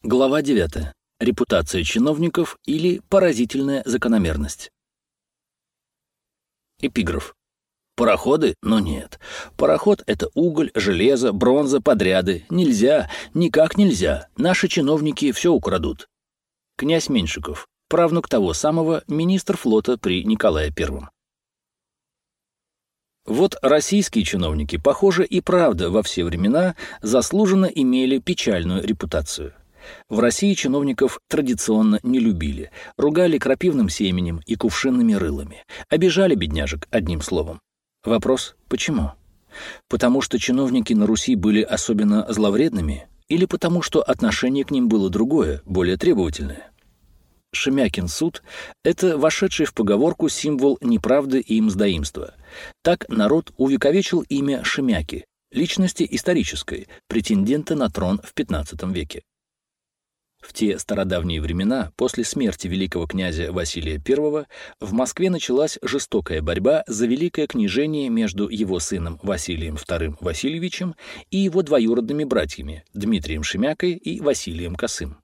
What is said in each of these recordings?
Глава 9. Репутация чиновников или поразительная закономерность. Эпиграф. Пароходы? Но нет. Пароход — это уголь, железо, бронза, подряды. Нельзя, никак нельзя. Наши чиновники все украдут. Князь Меньшиков, правнук того самого, министр флота при Николае I. Вот российские чиновники, похоже, и правда во все времена заслуженно имели печальную репутацию. В России чиновников традиционно не любили, ругали крапивным семенем и кувшинными рылами, обижали бедняжек одним словом. Вопрос – почему? Потому что чиновники на Руси были особенно зловредными или потому что отношение к ним было другое, более требовательное? Шемякин суд – это вошедший в поговорку символ неправды и мздоимства. Так народ увековечил имя Шемяки, личности исторической, претендента на трон в XV веке. В те стародавние времена, после смерти великого князя Василия I, в Москве началась жестокая борьба за великое княжение между его сыном Василием II Васильевичем и его двоюродными братьями Дмитрием Шемякой и Василием Косым.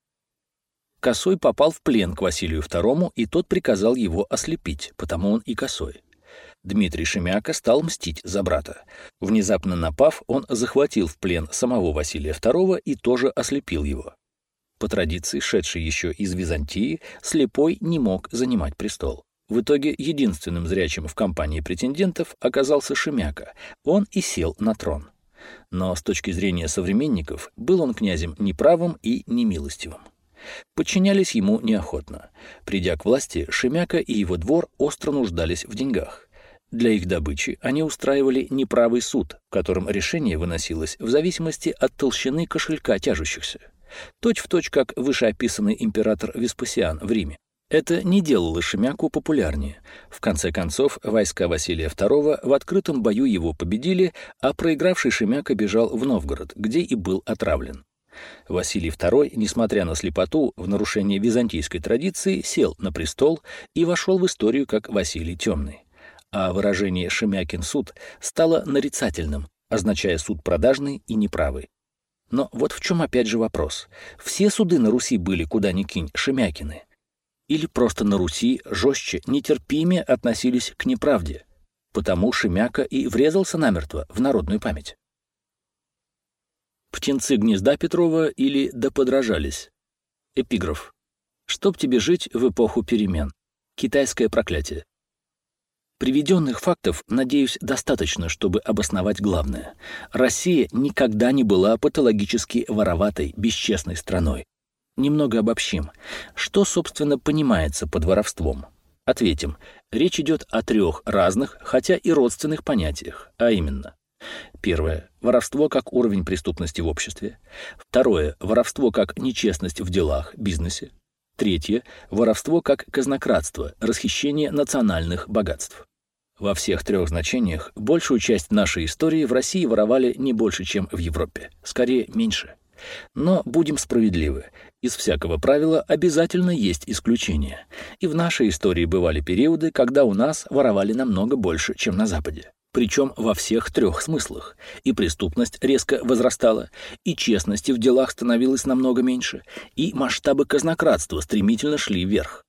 Косой попал в плен к Василию II, и тот приказал его ослепить, потому он и косой. Дмитрий Шемяка стал мстить за брата. Внезапно напав, он захватил в плен самого Василия II и тоже ослепил его. По традиции, шедшей еще из Византии, слепой не мог занимать престол. В итоге единственным зрячим в компании претендентов оказался Шемяка. Он и сел на трон. Но с точки зрения современников был он князем неправым и немилостивым. Подчинялись ему неохотно. Придя к власти, Шемяка и его двор остро нуждались в деньгах. Для их добычи они устраивали неправый суд, в котором решение выносилось в зависимости от толщины кошелька тяжущихся. Точь-в-точь, как вышеописанный император Веспасиан в Риме. Это не делало Шемяку популярнее. В конце концов, войска Василия II в открытом бою его победили, а проигравший Шемяка бежал в Новгород, где и был отравлен. Василий II, несмотря на слепоту, в нарушение византийской традиции, сел на престол и вошел в историю как Василий Темный. А выражение «Шемякин суд» стало нарицательным, означая суд продажный и неправый. Но вот в чем опять же вопрос. Все суды на Руси были, куда ни кинь, Шемякины. Или просто на Руси жестче, нетерпимее относились к неправде. Потому Шемяка и врезался намертво в народную память. Птенцы гнезда Петрова или да подражались. Эпиграф. Чтоб тебе жить в эпоху перемен. Китайское проклятие. Приведенных фактов, надеюсь, достаточно, чтобы обосновать главное. Россия никогда не была патологически вороватой, бесчестной страной. Немного обобщим. Что, собственно, понимается под воровством? Ответим. Речь идет о трех разных, хотя и родственных понятиях, а именно. Первое. Воровство как уровень преступности в обществе. Второе. Воровство как нечестность в делах, бизнесе. Третье. Воровство как казнократство, расхищение национальных богатств. Во всех трех значениях большую часть нашей истории в России воровали не больше, чем в Европе. Скорее, меньше. Но будем справедливы. Из всякого правила обязательно есть исключения. И в нашей истории бывали периоды, когда у нас воровали намного больше, чем на Западе. Причем во всех трех смыслах. И преступность резко возрастала, и честности в делах становилось намного меньше, и масштабы казнократства стремительно шли вверх.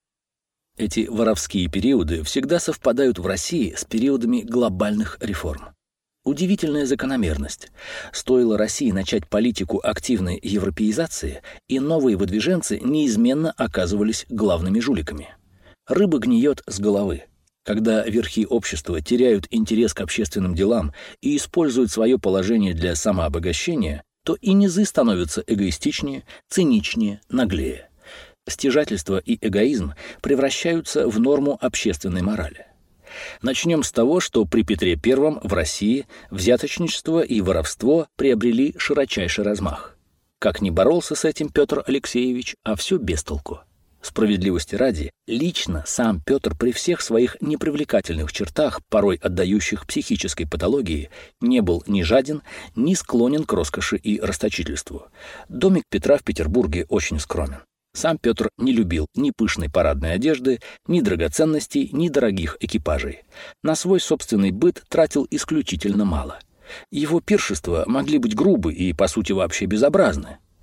Эти воровские периоды всегда совпадают в России с периодами глобальных реформ. Удивительная закономерность. Стоило России начать политику активной европеизации, и новые выдвиженцы неизменно оказывались главными жуликами. Рыба гниет с головы. Когда верхи общества теряют интерес к общественным делам и используют свое положение для самообогащения, то и низы становятся эгоистичнее, циничнее, наглее. Стяжательство и эгоизм превращаются в норму общественной морали. Начнем с того, что при Петре I в России взяточничество и воровство приобрели широчайший размах. Как ни боролся с этим Петр Алексеевич, а все без толку. Справедливости ради, лично сам Петр при всех своих непривлекательных чертах, порой отдающих психической патологии, не был ни жаден, ни склонен к роскоши и расточительству. Домик Петра в Петербурге очень скромен. Сам Петр не любил ни пышной парадной одежды, ни драгоценностей, ни дорогих экипажей. На свой собственный быт тратил исключительно мало. Его пиршества могли быть грубы и, по сути, вообще безобразны.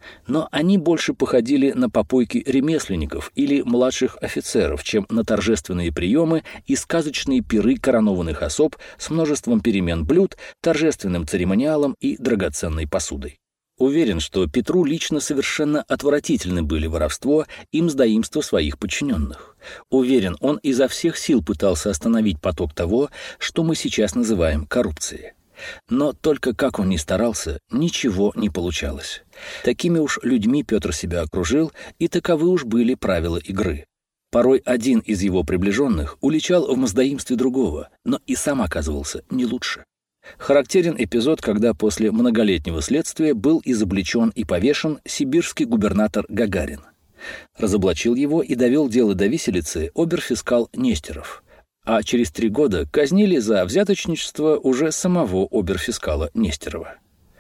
Но они больше походили на попойки ремесленников или младших офицеров, чем на торжественные приемы и сказочные пиры коронованных особ с множеством перемен блюд, торжественным церемониалом и драгоценной посудой. Уверен, что Петру лично совершенно отвратительны были воровство и мздоимство своих подчиненных. Уверен, он изо всех сил пытался остановить поток того, что мы сейчас называем коррупцией. Но только как он ни старался, ничего не получалось. Такими уж людьми Петр себя окружил, и таковы уж были правила игры. Порой один из его приближенных уличал в мздоимстве другого, но и сам оказывался не лучше. Характерен эпизод, когда после многолетнего следствия был изобличен и повешен сибирский губернатор Гагарин. Разоблачил его и довел дело до виселицы обер-фискал Нестеров, а через 3 года казнили за взяточничество уже самого обер-фискала Нестерова.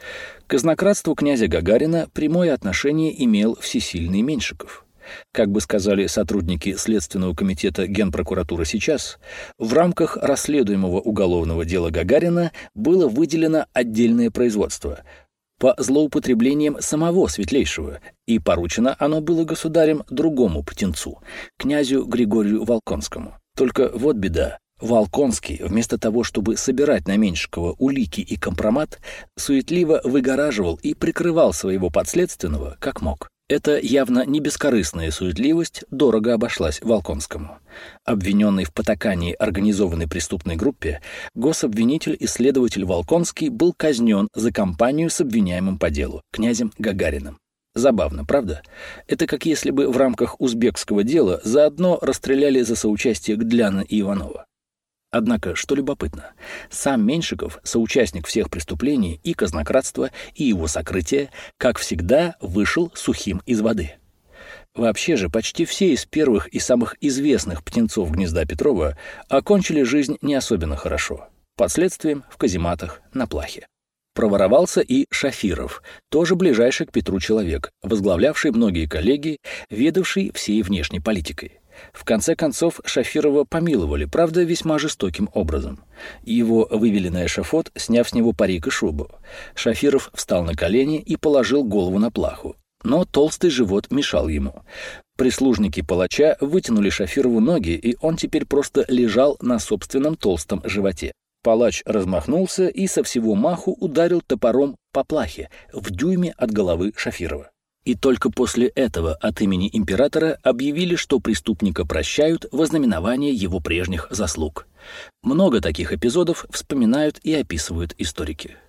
К казнократству князя Гагарина прямое отношение имел всесильный Меньшиков. Как бы сказали сотрудники Следственного комитета Генпрокуратуры сейчас, в рамках расследуемого уголовного дела Гагарина было выделено отдельное производство по злоупотреблениям самого Светлейшего, и поручено оно было государем другому птенцу, князю Григорию Волконскому. Только вот беда. Волконский, вместо того, чтобы собирать на Меньшикова улики и компромат, суетливо выгораживал и прикрывал своего подследственного как мог. Эта явно не бескорыстная суетливость дорого обошлась Волконскому. Обвиненный в потакании организованной преступной группе, гособвинитель и следователь Волконский был казнен за компанию с обвиняемым по делу, князем Гагариным. Забавно, правда? Это как если бы в рамках узбекского дела заодно расстреляли за соучастие Гдляна и Иванова. Однако, что любопытно, сам Меньшиков, соучастник всех преступлений и казнократства, и его сокрытия, как всегда, вышел сухим из воды. Вообще же, почти все из первых и самых известных птенцов гнезда Петрова окончили жизнь не особенно хорошо. Под следствием, в казематах, на плахе. Проворовался и Шафиров, тоже ближайший к Петру человек, возглавлявший многие коллегии, ведавший всей внешней политикой. В конце концов, Шафирова помиловали, правда, весьма жестоким образом. Его вывели на эшафот, сняв с него парик и шубу. Шафиров встал на колени и положил голову на плаху. Но толстый живот мешал ему. Прислужники палача вытянули Шафирову ноги, и он теперь просто лежал на собственном толстом животе. Палач размахнулся и со всего маху ударил топором по плахе в дюйме от головы Шафирова. И только после этого от имени императора объявили, что преступника прощают во знаменование его прежних заслуг. Много таких эпизодов вспоминают и описывают историки.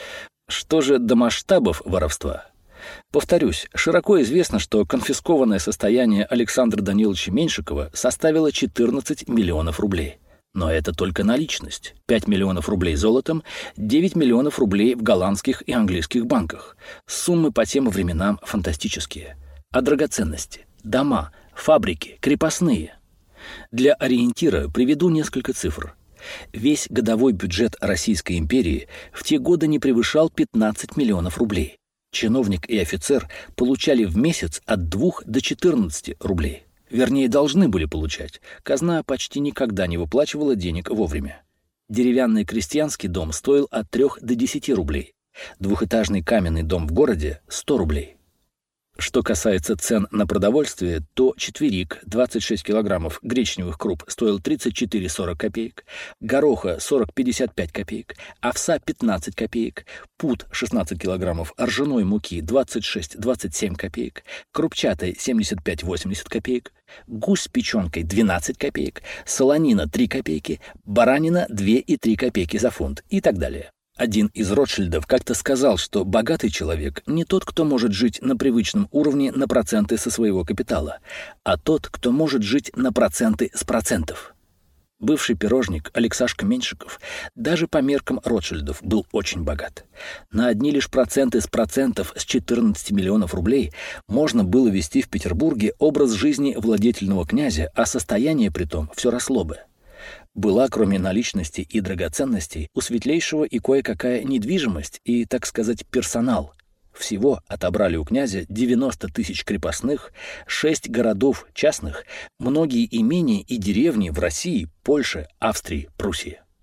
Что же до масштабов воровства? Повторюсь, широко известно, что конфискованное состояние Александра Даниловича Меньшикова составило 14 миллионов рублей. Но это только наличность. 5 миллионов рублей золотом, 9 миллионов рублей в голландских и английских банках. Суммы по тем временам фантастические. А драгоценности, дома, фабрики, крепостные. Для ориентира приведу несколько цифр. Весь годовой бюджет Российской империи в те годы не превышал 15 миллионов рублей. Чиновник и офицер получали в месяц от 2 до 14 рублей. Вернее, должны были получать. Казна почти никогда не выплачивала денег вовремя. Деревянный крестьянский дом стоил от 3 до 10 рублей. Двухэтажный каменный дом в городе – 100 рублей. Что касается цен на продовольствие, то четверик 26 килограммов гречневых круп стоил 34,40 копеек, гороха 40,55 копеек, овса 15 копеек, пуд 16 килограммов ржаной муки 26,27 копеек, крупчатой 75,80 копеек, гусь с печенкой 12 копеек, солонина 3 копейки, баранина 2,3 копейки за фунт и так далее. Один из Ротшильдов как-то сказал, что богатый человек не тот, кто может жить на привычном уровне на проценты со своего капитала, а тот, кто может жить на проценты с процентов. Бывший пирожник Алексашка Меньшиков даже по меркам Ротшильдов был очень богат. На одни лишь проценты с процентов с 14 миллионов рублей можно было вести в Петербурге образ жизни владетельного князя, а состояние притом все росло бы. Была, кроме наличности и драгоценностей, у Светлейшего и кое-какая недвижимость и, так сказать, персонал. Всего отобрали у князя 90 тысяч крепостных, 6 городов частных, многие имения и деревни в России, Польше, Австрии, Пруссии.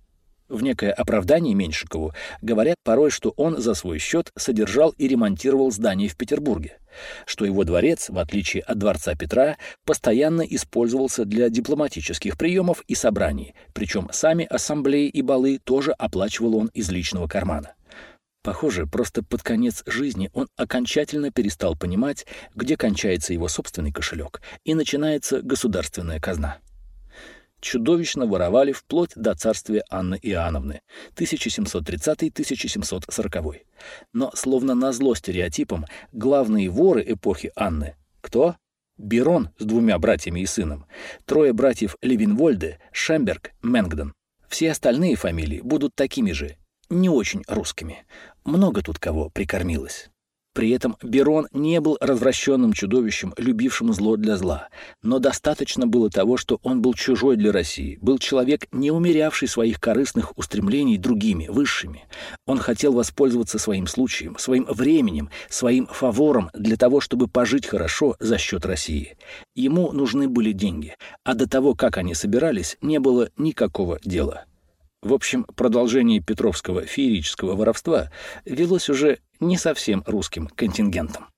В некое оправдание Меньшикову говорят порой, что он за свой счет содержал и ремонтировал здания в Петербурге, что его дворец, в отличие от дворца Петра, постоянно использовался для дипломатических приемов и собраний, причем сами ассамблеи и балы тоже оплачивал он из личного кармана. Похоже, просто под конец жизни он окончательно перестал понимать, где кончается его собственный кошелек и начинается государственная казна. Чудовищно воровали вплоть до царствия Анны Иоанновны, 1730-1740. Но, словно назло стереотипам, главные воры эпохи Анны — кто? Берон с 2 братьями и сыном, 3 братьев Левинвольде, Шемберг, Менгден. Все остальные фамилии будут такими же, не очень русскими. Много тут кого прикормилось. При этом Берон не был развращенным чудовищем, любившим зло для зла, но достаточно было того, что он был чужой для России, был человек, не умерявший своих корыстных устремлений другими, высшими. Он хотел воспользоваться своим случаем, своим временем, своим фавором для того, чтобы пожить хорошо за счет России. Ему нужны были деньги, а до того, как они собирались, не было никакого дела. В общем, продолжение петровского феерического воровства велось уже не совсем русским контингентом.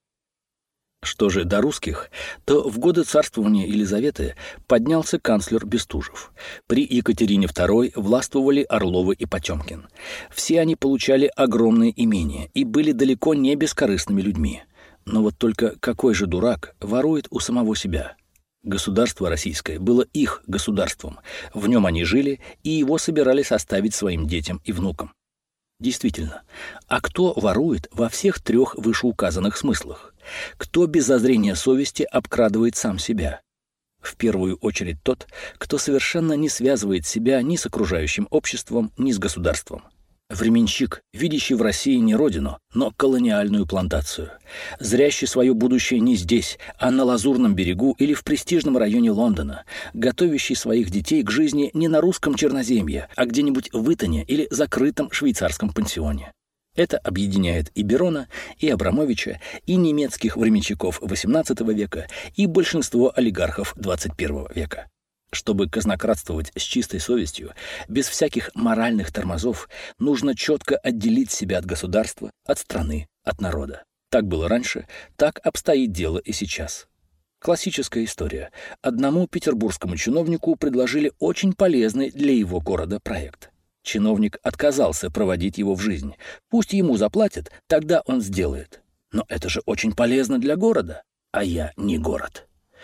Что же до русских, то в годы царствования Елизаветы поднялся канцлер Бестужев. При Екатерине II властвовали Орловы и Потемкин. Все они получали огромные имения и были далеко не бескорыстными людьми. Но вот только какой же дурак ворует у самого себя? Государство российское было их государством, в нем они жили, и его собирались оставить своим детям и внукам. Действительно, а кто ворует во всех 3 вышеуказанных смыслах? Кто без зазрения совести обкрадывает сам себя? В первую очередь тот, кто совершенно не связывает себя ни с окружающим обществом, ни с государством. Временщик, видящий в России не родину, но колониальную плантацию, зрящий свое будущее не здесь, а на Лазурном берегу или в престижном районе Лондона, готовящий своих детей к жизни не на русском черноземье, а где-нибудь в Итоне или закрытом швейцарском пансионе. Это объединяет и Берона, и Абрамовича, и немецких временщиков XVIII века, и большинство олигархов XXI века. Чтобы казнократствовать с чистой совестью, без всяких моральных тормозов, нужно четко отделить себя от государства, от страны, от народа. Так было раньше, так обстоит дело и сейчас. Классическая история. Одному петербургскому чиновнику предложили очень полезный для его города проект. Чиновник отказался проводить его в жизнь. Пусть ему заплатят, тогда он сделает. Но это же очень полезно для города, а я не город.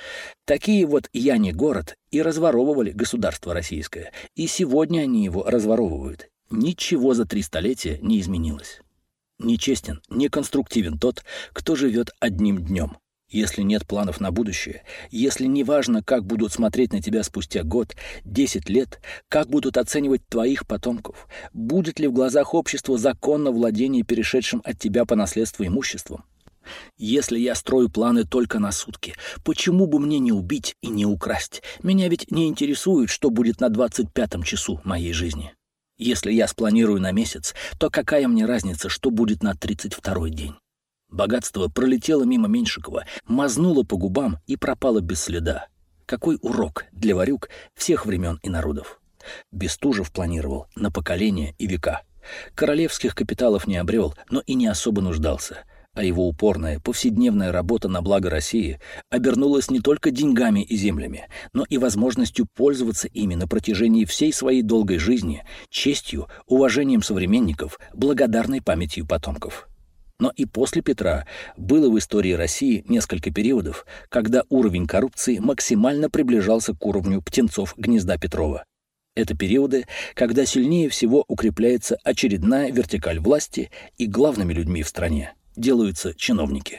Такие вот «я не город» и разворовывали государство российское, и сегодня они его разворовывают. Ничего за 3 столетия не изменилось. Нечестен, неконструктивен тот, кто живет одним днем. Если нет планов на будущее, если не важно, как будут смотреть на тебя спустя год, 10 лет, как будут оценивать твоих потомков, будет ли в глазах общества законно владение перешедшим от тебя по наследству имуществом. Если я строю планы только на сутки, почему бы мне не убить и не украсть? Меня ведь не интересует, что будет на 25-м часу моей жизни. Если я спланирую на месяц, то какая мне разница, что будет на 32-й день? Богатство пролетело мимо Меньшикова, мазнуло по губам и пропало без следа. Какой урок для ворюк всех времен и народов? Бестужев планировал на поколения и века. Королевских капиталов не обрел, но и не особо нуждался. А его упорная, повседневная работа на благо России обернулась не только деньгами и землями, но и возможностью пользоваться ими на протяжении всей своей долгой жизни, честью, уважением современников, благодарной памятью потомков. Но и после Петра было в истории России несколько периодов, когда уровень коррупции максимально приближался к уровню птенцов гнезда Петрова. Это периоды, когда сильнее всего укрепляется очередная вертикаль власти, и главными людьми в стране делаются чиновники.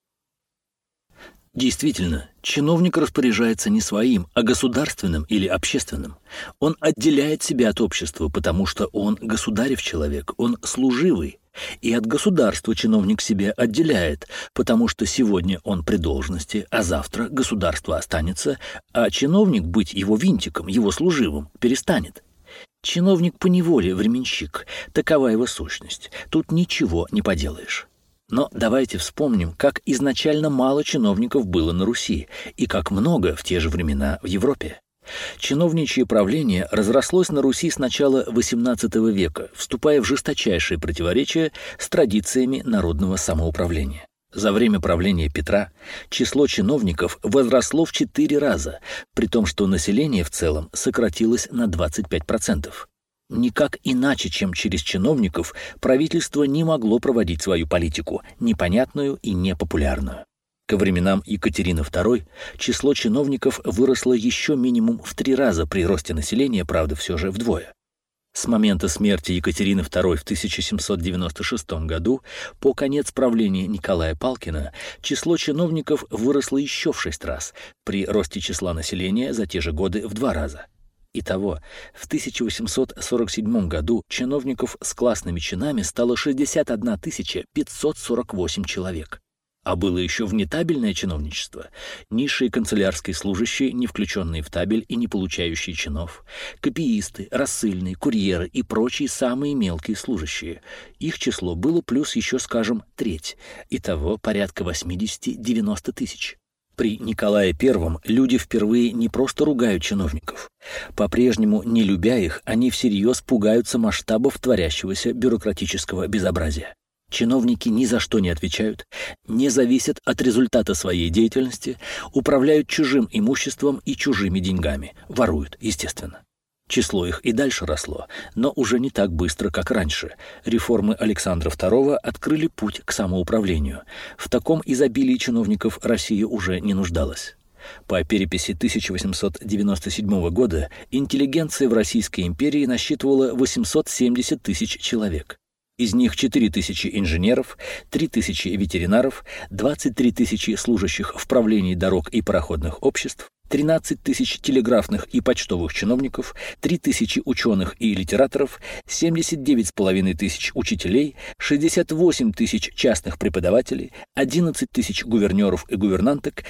Действительно, чиновник распоряжается не своим, а государственным или общественным. Он отделяет себя от общества, потому что он государев человек, он служивый. И от государства чиновник себя отделяет, потому что сегодня он при должности, а завтра государство останется, а чиновник быть его винтиком, его служивым перестанет. Чиновник поневоле временщик, такова его сущность, тут ничего не поделаешь. Но давайте вспомним, как изначально мало чиновников было на Руси и как много в те же времена в Европе. Чиновничье правление разрослось на Руси с начала XVIII века, вступая в жесточайшие противоречия с традициями народного самоуправления. За время правления Петра число чиновников возросло в 4 раза, при том, что население в целом сократилось на 25%. Никак иначе, чем через чиновников, правительство не могло проводить свою политику, непонятную и непопулярную. Ко временам Екатерины II число чиновников выросло еще минимум в 3 раза при росте населения, правда, все же вдвое. С момента смерти Екатерины II в 1796 году по конец правления Николая Палкина число чиновников выросло еще в 6 раз, при росте числа населения за те же годы в 2 раза. Итого, в 1847 году чиновников с классными чинами стало 61 548 человек. А было еще внетабельное чиновничество, низшие канцелярские служащие, не включенные в табель и не получающие чинов, копиисты, рассыльные, курьеры и прочие самые мелкие служащие. Их число было плюс еще, скажем, треть, итого порядка 80-90 тысяч. При Николае I люди впервые не просто ругают чиновников. По-прежнему, не любя их, они всерьез пугаются масштабов творящегося бюрократического безобразия. Чиновники ни за что не отвечают, не зависят от результата своей деятельности, управляют чужим имуществом и чужими деньгами, воруют, естественно. Число их и дальше росло, но уже не так быстро, как раньше. Реформы Александра II открыли путь к самоуправлению. В таком изобилии чиновников Россия уже не нуждалась. По переписи 1897 года интеллигенция в Российской империи насчитывала 870 тысяч человек. Из них 4 тысячи инженеров, 3 тысячи ветеринаров, 23 тысячи служащих в правлении дорог и пароходных обществ, 13 тысяч телеграфных и почтовых чиновников, 3 тысячи ученых и литераторов, 79,5 тысяч учителей, 68 тысяч частных преподавателей, 11 тысяч гувернеров и гувернанток,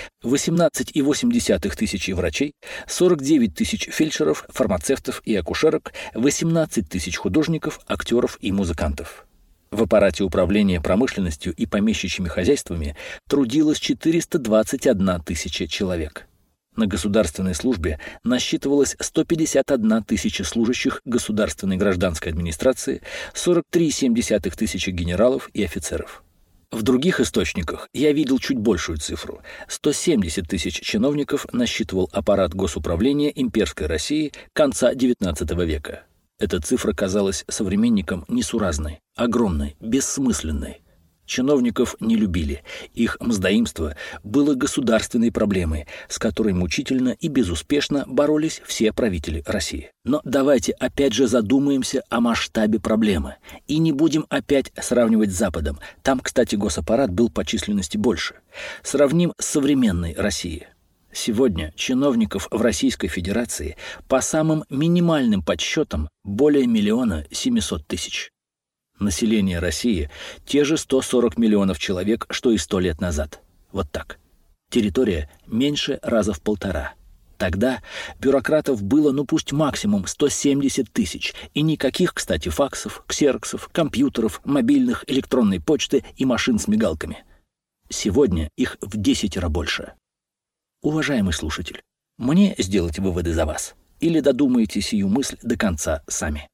18,8 тысячи врачей, 49 тысяч фельдшеров, фармацевтов и акушерок, 18 тысяч художников, актеров и музыкантов. В аппарате управления промышленностью и помещичьими хозяйствами трудилось 421 тысяча человек. На государственной службе насчитывалось 151 тысяча служащих государственной гражданской администрации, 43,7 тысячи генералов и офицеров. В других источниках я видел чуть большую цифру. 170 тысяч чиновников насчитывал аппарат госуправления имперской России конца XIX века. Эта цифра казалась современникам несуразной, огромной, бессмысленной. Чиновников не любили, их мздоимство было государственной проблемой, с которой мучительно и безуспешно боролись все правители России. Но давайте опять же задумаемся о масштабе проблемы и не будем опять сравнивать с Западом. Там, кстати, госаппарат был по численности больше. Сравним с современной Россией. Сегодня чиновников в Российской Федерации по самым минимальным подсчетам более 1 700 000. Население России – те же 140 миллионов человек, что и 100 лет назад. Вот так. Территория меньше раза в 1,5. Тогда бюрократов было, пусть максимум 170 тысяч, и никаких, кстати, факсов, ксероксов, компьютеров, мобильных, электронной почты и машин с мигалками. Сегодня их в 10 раз больше. Уважаемый слушатель, мне сделать выводы за вас? Или додумаете сию мысль до конца сами?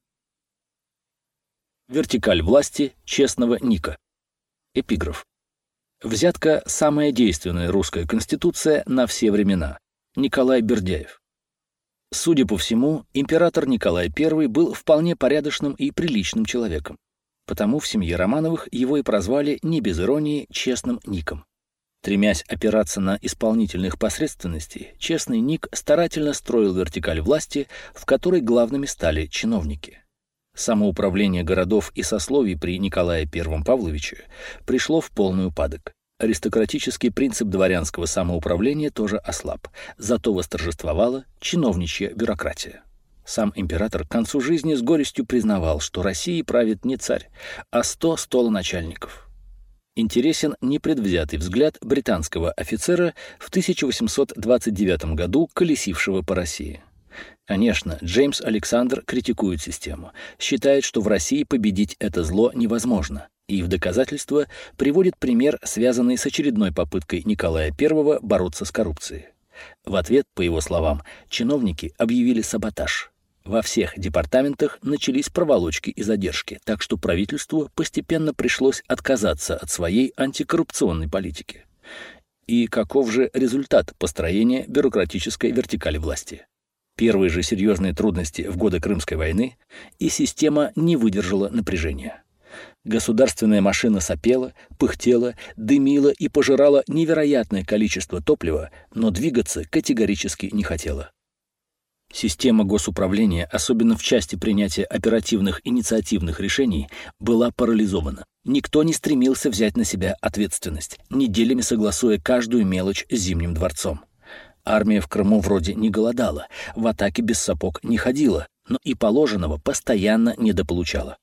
Вертикаль власти честного Ника. Эпиграф. Взятка – самая действенная русская конституция на все времена. Николай Бердяев. Судя по всему, император Николай I был вполне порядочным и приличным человеком. Потому в семье Романовых его и прозвали не без иронии честным Ником. Стремясь опираться на исполнительных посредственностей, честный Ник старательно строил вертикаль власти, в которой главными стали чиновники. Самоуправление городов и сословий при Николае I Павловиче пришло в полный упадок. Аристократический принцип дворянского самоуправления тоже ослаб, зато восторжествовала чиновничья бюрократия. Сам император к концу жизни с горестью признавал, что Россией правит не царь, а 100 столоначальников. Интересен непредвзятый взгляд британского офицера в 1829 году колесившего по России. Конечно, Джеймс Александр критикует систему, считает, что в России победить это зло невозможно, и в доказательство приводит пример, связанный с очередной попыткой Николая I бороться с коррупцией. В ответ, по его словам, чиновники объявили саботаж. Во всех департаментах начались проволочки и задержки, так что правительству постепенно пришлось отказаться от своей антикоррупционной политики. И каков же результат построения бюрократической вертикали власти? Первые же серьезные трудности в годы Крымской войны, и система не выдержала напряжения. Государственная машина сопела, пыхтела, дымила и пожирала невероятное количество топлива, но двигаться категорически не хотела. Система госуправления, особенно в части принятия оперативных инициативных решений, была парализована. Никто не стремился взять на себя ответственность, неделями согласуя каждую мелочь с Зимним дворцом. Армия в Крыму вроде не голодала, в атаке без сапог не ходила, но и положенного постоянно недополучала.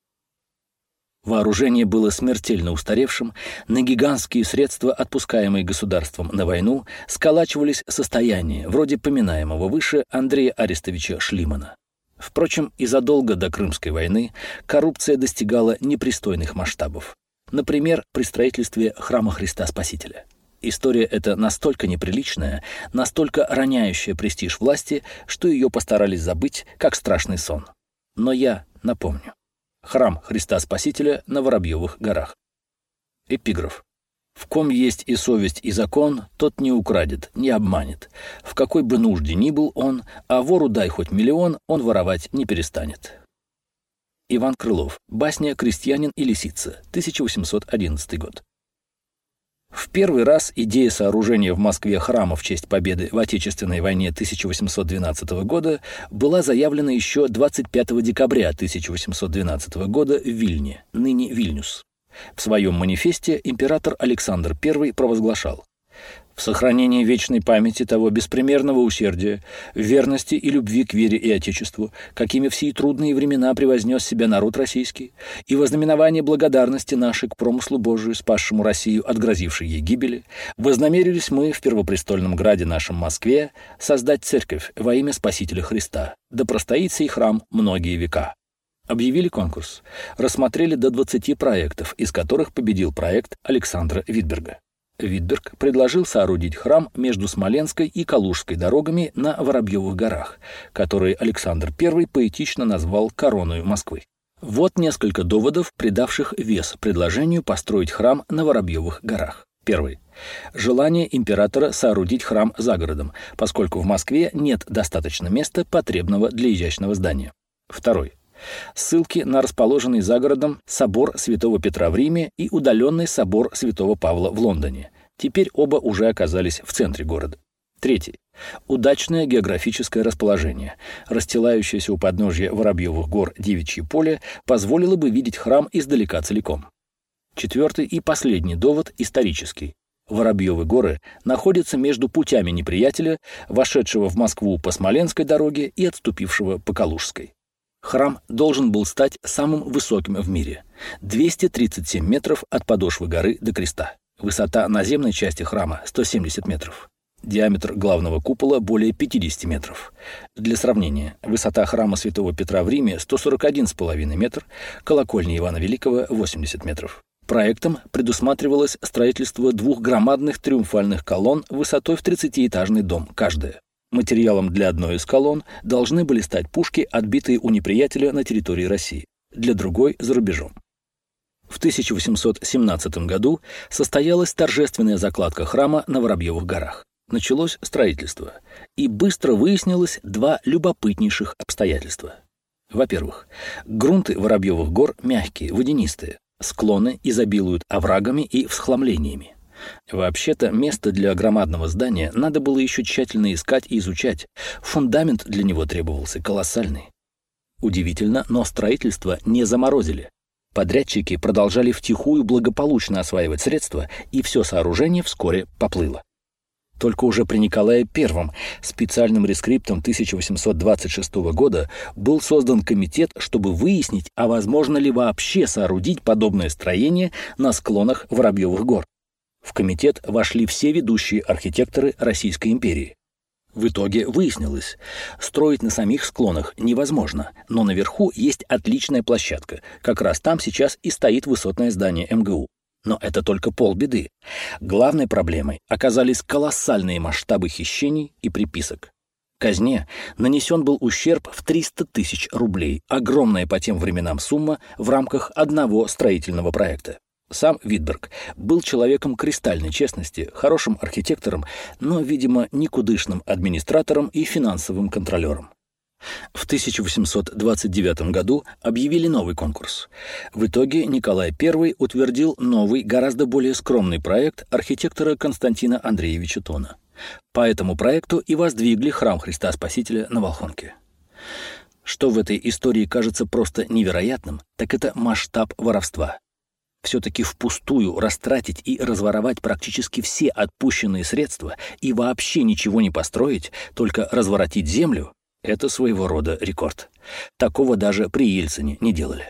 Вооружение было смертельно устаревшим, на гигантские средства, отпускаемые государством на войну, сколачивались состояния, вроде поминаемого выше Андрея Арестовича Шлимана. Впрочем, и задолго до Крымской войны коррупция достигала непристойных масштабов. Например, при строительстве храма Христа Спасителя. История эта настолько неприличная, настолько роняющая престиж власти, что ее постарались забыть, как страшный сон. Но я напомню. Храм Христа Спасителя на Воробьевых горах. Эпиграф. «В ком есть и совесть, и закон, тот не украдет, не обманет. В какой бы нужде ни был он, а вору дай хоть миллион, он воровать не перестанет». Иван Крылов. Басня «Крестьянин и лисица», 1811 год. В первый раз идея сооружения в Москве храма в честь победы в Отечественной войне 1812 года была заявлена еще 25 декабря 1812 года в Вильне, ныне Вильнюс. В своем манифесте император Александр I провозглашал: «В сохранении вечной памяти того беспримерного усердия, верности и любви к вере и Отечеству, какими в сии трудные времена превознес себя народ российский, и во знаменование благодарности нашей к промыслу Божию, спасшему Россию от грозившей ей гибели, вознамерились мы в первопрестольном граде нашем Москве создать церковь во имя Спасителя Христа, да простоит сей храм многие века». Объявили конкурс, рассмотрели до 20 проектов, из которых победил проект Александра Витберга. Витберг предложил соорудить храм между Смоленской и Калужской дорогами на Воробьевых горах, которые Александр I поэтично назвал «короною Москвы». Вот несколько доводов, придавших вес предложению построить храм на Воробьевых горах. Первый. Желание императора соорудить храм за городом, поскольку в Москве нет достаточно места, потребного для изящного здания. Второй. Ссылки на расположенный за городом собор Святого Петра в Риме и удаленный собор Святого Павла в Лондоне. Теперь оба уже оказались в центре города. Третий. Удачное географическое расположение. Расстилающееся у подножья Воробьевых гор Девичье поле позволило бы видеть храм издалека целиком. Четвертый и последний довод исторический. Воробьевы горы находятся между путями неприятеля, вошедшего в Москву по Смоленской дороге и отступившего по Калужской. Храм должен был стать самым высоким в мире – 237 метров от подошвы горы до креста. Высота наземной части храма – 170 метров. Диаметр главного купола – более 50 метров. Для сравнения, высота храма Святого Петра в Риме – 141,5 метр, колокольни Ивана Великого – 80 метров. Проектом предусматривалось строительство 2 громадных триумфальных колонн высотой в 30-этажный дом каждая. Материалом для одной из колонн должны были стать пушки, отбитые у неприятеля на территории России, для другой – за рубежом. В 1817 году состоялась торжественная закладка храма на Воробьевых горах. Началось строительство, и быстро выяснилось 2 любопытнейших обстоятельства. Во-первых, грунты Воробьевых гор мягкие, водянистые, склоны изобилуют оврагами и всхламлениями. Вообще-то, место для громадного здания надо было еще тщательно искать и изучать. Фундамент для него требовался колоссальный. Удивительно, но строительство не заморозили. Подрядчики продолжали втихую благополучно осваивать средства, и все сооружение вскоре поплыло. Только уже при Николае I специальным рескриптом 1826 года был создан комитет, чтобы выяснить, а возможно ли вообще соорудить подобное строение на склонах Воробьевых гор. В комитет вошли все ведущие архитекторы Российской империи. В итоге выяснилось, строить на самих склонах невозможно, но наверху есть отличная площадка. Как раз там сейчас и стоит высотное здание МГУ. Но это только полбеды. Главной проблемой оказались колоссальные масштабы хищений и приписок. Казне нанесен был ущерб в 300 тысяч рублей, огромная по тем временам сумма в рамках одного строительного проекта. Сам Витберг был человеком кристальной честности, хорошим архитектором, но, видимо, никудышным администратором и финансовым контролером. В 1829 году объявили новый конкурс. В итоге Николай I утвердил новый, гораздо более скромный проект архитектора Константина Андреевича Тона. По этому проекту и воздвигли храм Христа Спасителя на Волхонке. Что в этой истории кажется просто невероятным, так это масштаб воровства. Все-таки впустую растратить и разворовать практически все отпущенные средства и вообще ничего не построить, только разворотить землю — это своего рода рекорд. Такого даже при Ельцине не делали.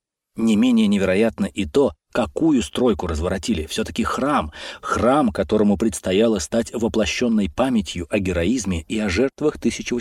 Не менее невероятно и то, какую стройку разворотили. Все-таки храм, которому предстояло стать воплощенной памятью о героизме и о жертвах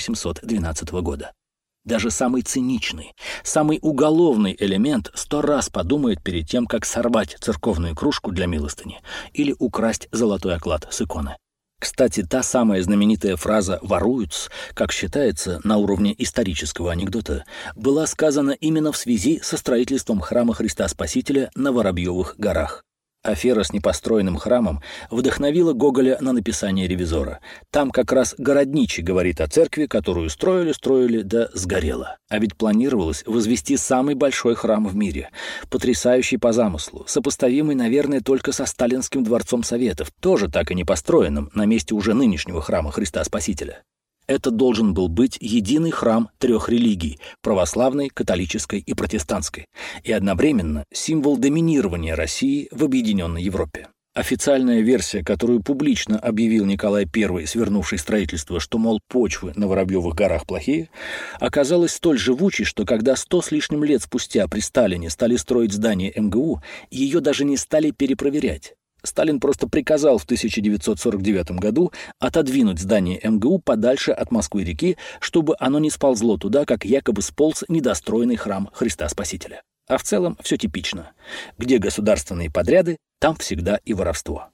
1812 года. Даже самый циничный, самый уголовный элемент 100 раз подумает перед тем, как сорвать церковную кружку для милостыни или украсть золотой оклад с иконы. Кстати, та самая знаменитая фраза «воруются», как считается на уровне исторического анекдота, была сказана именно в связи со строительством храма Христа Спасителя на Воробьевых горах. Афера с непостроенным храмом вдохновила Гоголя на написание «Ревизора». Там как раз Городничий говорит о церкви, которую строили, да сгорела. А ведь планировалось возвести самый большой храм в мире, потрясающий по замыслу, сопоставимый, наверное, только со Сталинским дворцом Советов, тоже так и не построенным на месте уже нынешнего храма Христа Спасителя. Это должен был быть единый храм 3 религий – православной, католической и протестантской, и одновременно символ доминирования России в объединенной Европе. Официальная версия, которую публично объявил Николай I, свернувший строительство, что, мол, почвы на Воробьевых горах плохие, оказалась столь живучей, что когда 100 с лишним лет спустя при Сталине стали строить здание МГУ, ее даже не стали перепроверять. Сталин просто приказал в 1949 году отодвинуть здание МГУ подальше от Москвы-реки, чтобы оно не сползло туда, как якобы сполз недостроенный храм Христа Спасителя. А в целом все типично. Где государственные подряды, там всегда и воровство.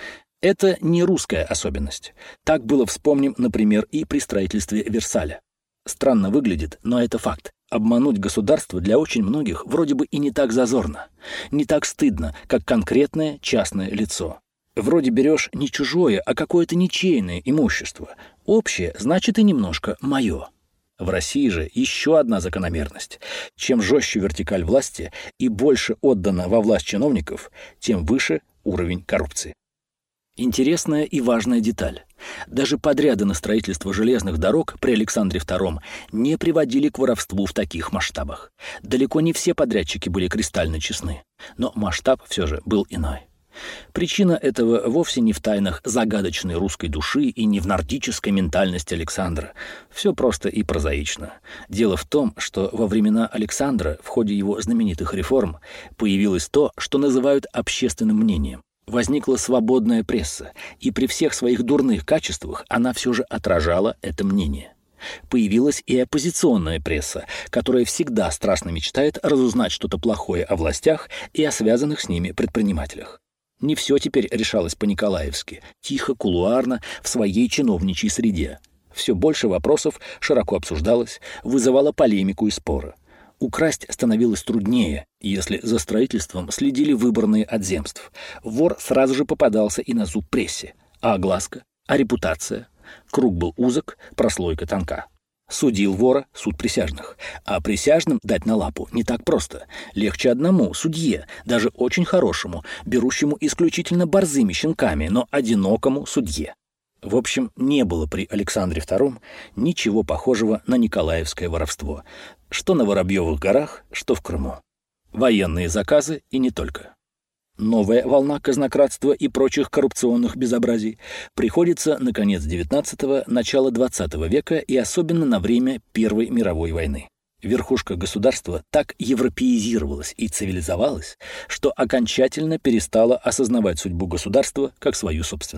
Это не русская особенность. Так было, вспомним, например, и при строительстве Версаля. Странно выглядит, но это факт. Обмануть государство для очень многих вроде бы и не так зазорно, не так стыдно, как конкретное частное лицо. Вроде берешь не чужое, а какое-то ничейное имущество. Общее, значит, и немножко мое. В России же еще одна закономерность. Чем жестче вертикаль власти и больше отдано во власть чиновников, тем выше уровень коррупции. Интересная и важная деталь. Даже подряды на строительство железных дорог при Александре II не приводили к воровству в таких масштабах. Далеко не все подрядчики были кристально честны, но масштаб все же был иной. Причина этого вовсе не в тайнах загадочной русской души и не в нордической ментальности Александра. Все просто и прозаично. Дело в том, что во времена Александра в ходе его знаменитых реформ появилось то, что называют общественным мнением. Возникла свободная пресса, и при всех своих дурных качествах она все же отражала это мнение. Появилась и оппозиционная пресса, которая всегда страстно мечтает разузнать что-то плохое о властях и о связанных с ними предпринимателях. Не все теперь решалось по-николаевски, тихо, кулуарно, в своей чиновничьей среде. Все больше вопросов широко обсуждалось, вызывало полемику и споры. Украсть становилось труднее, если за строительством следили выборные от земств. Вор сразу же попадался и на зуб прессе. А огласка? А репутация? Круг был узок, прослойка тонка. Судил вора суд присяжных. А присяжным дать на лапу не так просто. Легче одному, судье, даже очень хорошему, берущему исключительно борзыми щенками, но одинокому судье. В общем, не было при Александре II ничего похожего на николаевское воровство. Что на Воробьевых горах, что в Крыму. Военные заказы и не только. Новая волна казнократства и прочих коррупционных безобразий приходится на конец XIX – начало XX века и особенно на время Первой мировой войны. Верхушка государства так европеизировалась и цивилизовалась, что окончательно перестала осознавать судьбу государства как свою собственную.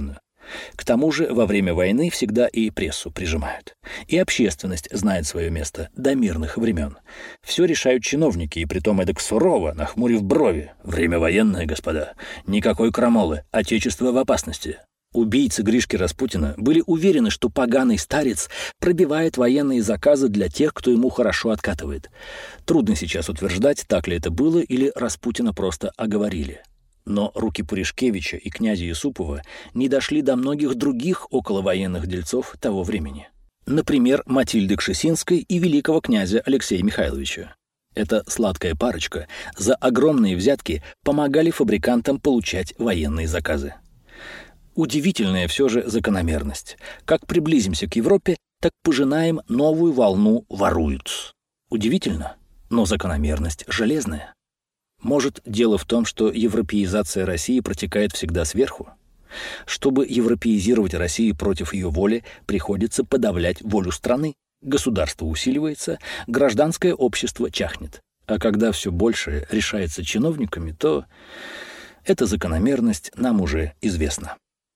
К тому же во время войны всегда и прессу прижимают. И общественность знает свое место до мирных времен. Все решают чиновники, и притом эдак сурово, нахмурив брови. Время военное, господа. Никакой крамолы. Отечество в опасности. Убийцы Гришки Распутина были уверены, что поганый старец пробивает военные заказы для тех, кто ему хорошо откатывает. Трудно сейчас утверждать, так ли это было, или Распутина просто оговорили. Но руки Пуришкевича и князя Юсупова не дошли до многих других околовоенных дельцов того времени. Например, Матильды Кшесинской и великого князя Алексея Михайловича. Эта сладкая парочка за огромные взятки помогали фабрикантам получать военные заказы. Удивительная все же закономерность. Как приблизимся к Европе, так пожинаем новую волну воруют. Удивительно, но закономерность железная. Может, дело в том, что европеизация России протекает всегда сверху? Чтобы европеизировать Россию против ее воли, приходится подавлять волю страны. Государство усиливается, гражданское общество чахнет. А когда все больше решается чиновниками, то эта закономерность нам уже известна.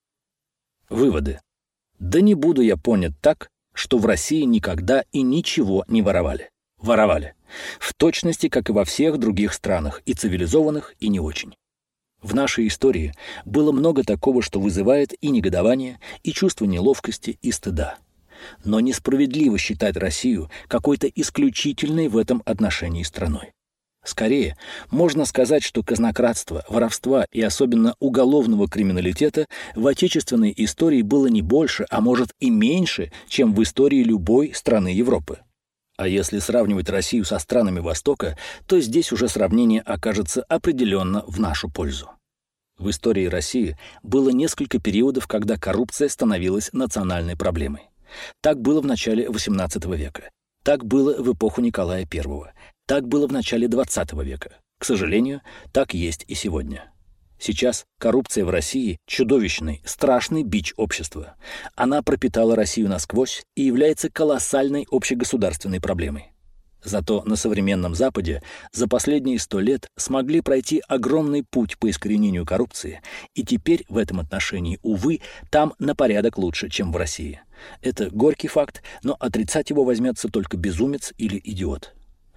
Выводы. Да не буду я понят так, что в России никогда и ничего не воровали. Воровали. В точности, как и во всех других странах, и цивилизованных, и не очень. В нашей истории было много такого, что вызывает и негодование, и чувство неловкости, и стыда. Но несправедливо считать Россию какой-то исключительной в этом отношении страной. Скорее, можно сказать, что казнократства, воровства и особенно уголовного криминалитета в отечественной истории было не больше, а может и меньше, чем в истории любой страны Европы. А если сравнивать Россию со странами Востока, то здесь уже сравнение окажется определенно в нашу пользу. В истории России было несколько периодов, когда коррупция становилась национальной проблемой. Так было в начале XVIII века. Так было в эпоху Николая I. Так было в начале XX века. К сожалению, так есть и сегодня. Сейчас коррупция в России – чудовищный, страшный бич общества. Она пропитала Россию насквозь и является колоссальной общегосударственной проблемой. Зато на современном Западе за последние 100 лет смогли пройти огромный путь по искоренению коррупции, и теперь в этом отношении, увы, там на порядок лучше, чем в России. Это горький факт, но отрицать его возьмется только безумец или идиот.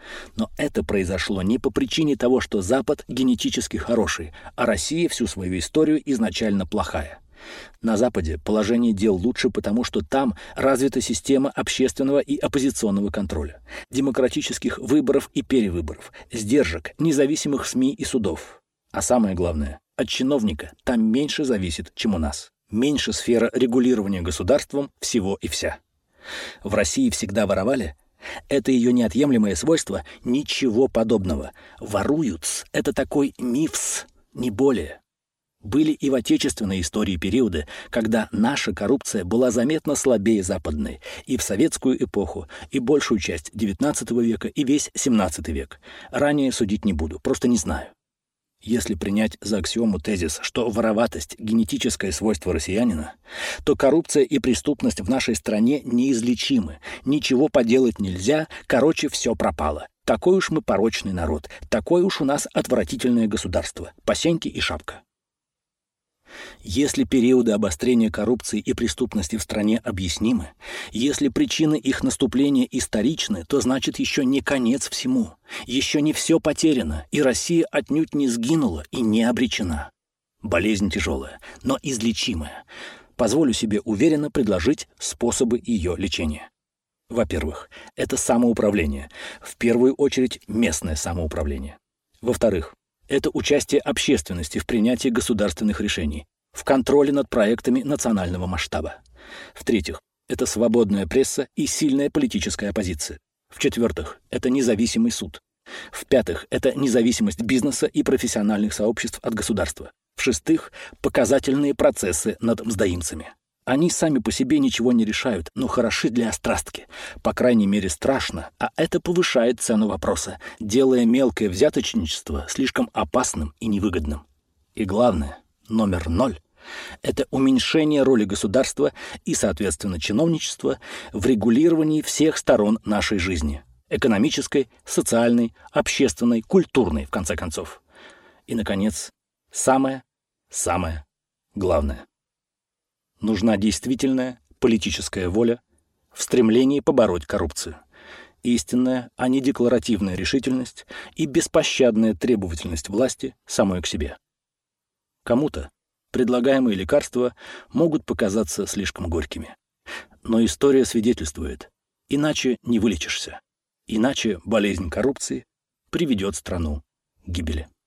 Но это произошло не по причине того, что Запад генетически хороший, а Россия всю свою историю изначально плохая. На Западе положение дел лучше, потому что там развита система общественного и оппозиционного контроля, демократических выборов и перевыборов, сдержек, независимых СМИ и судов. А самое главное, от чиновника там меньше зависит, чем у нас. Меньше сфера регулирования государством всего и вся. В России всегда воровали? Это ее неотъемлемое свойство? Ничего подобного. Воруют — это такой мифс, не более. Были и в отечественной истории периоды, когда наша коррупция была заметно слабее западной, и в советскую эпоху, и большую часть XIX века, и весь XVII век. Ранее судить не буду, просто не знаю. Если принять за аксиому тезис, что вороватость – генетическое свойство россиянина, то коррупция и преступность в нашей стране неизлечимы, ничего поделать нельзя, короче, все пропало. Такой уж мы порочный народ, такое уж у нас отвратительное государство, посеньки и шапка. Если периоды обострения коррупции и преступности в стране объяснимы, если причины их наступления историчны, то значит еще не конец всему, еще не все потеряно, и Россия отнюдь не сгинула и не обречена. Болезнь тяжелая, но излечимая. Позволю себе уверенно предложить способы ее лечения. Во-первых, это самоуправление, в первую очередь местное самоуправление. Во-вторых, это участие общественности в принятии государственных решений, в контроле над проектами национального масштаба. В-третьих, это свободная пресса и сильная политическая оппозиция. В-четвертых, это независимый суд. В-пятых, это независимость бизнеса и профессиональных сообществ от государства. В-шестых, показательные процессы над мздоимцами. Они сами по себе ничего не решают, но хороши для острастки. По крайней мере, страшно, а это повышает цену вопроса, делая мелкое взяточничество слишком опасным и невыгодным. И главное, номер 0 – это уменьшение роли государства и, соответственно, чиновничества в регулировании всех сторон нашей жизни – экономической, социальной, общественной, культурной, в конце концов. И, наконец, самое главное. Нужна действительная политическая воля в стремлении побороть коррупцию. Истинная, а не декларативная решительность и беспощадная требовательность власти самой к себе. Кому-то предлагаемые лекарства могут показаться слишком горькими. Но история свидетельствует, иначе не вылечишься. Иначе болезнь коррупции приведет страну к гибели.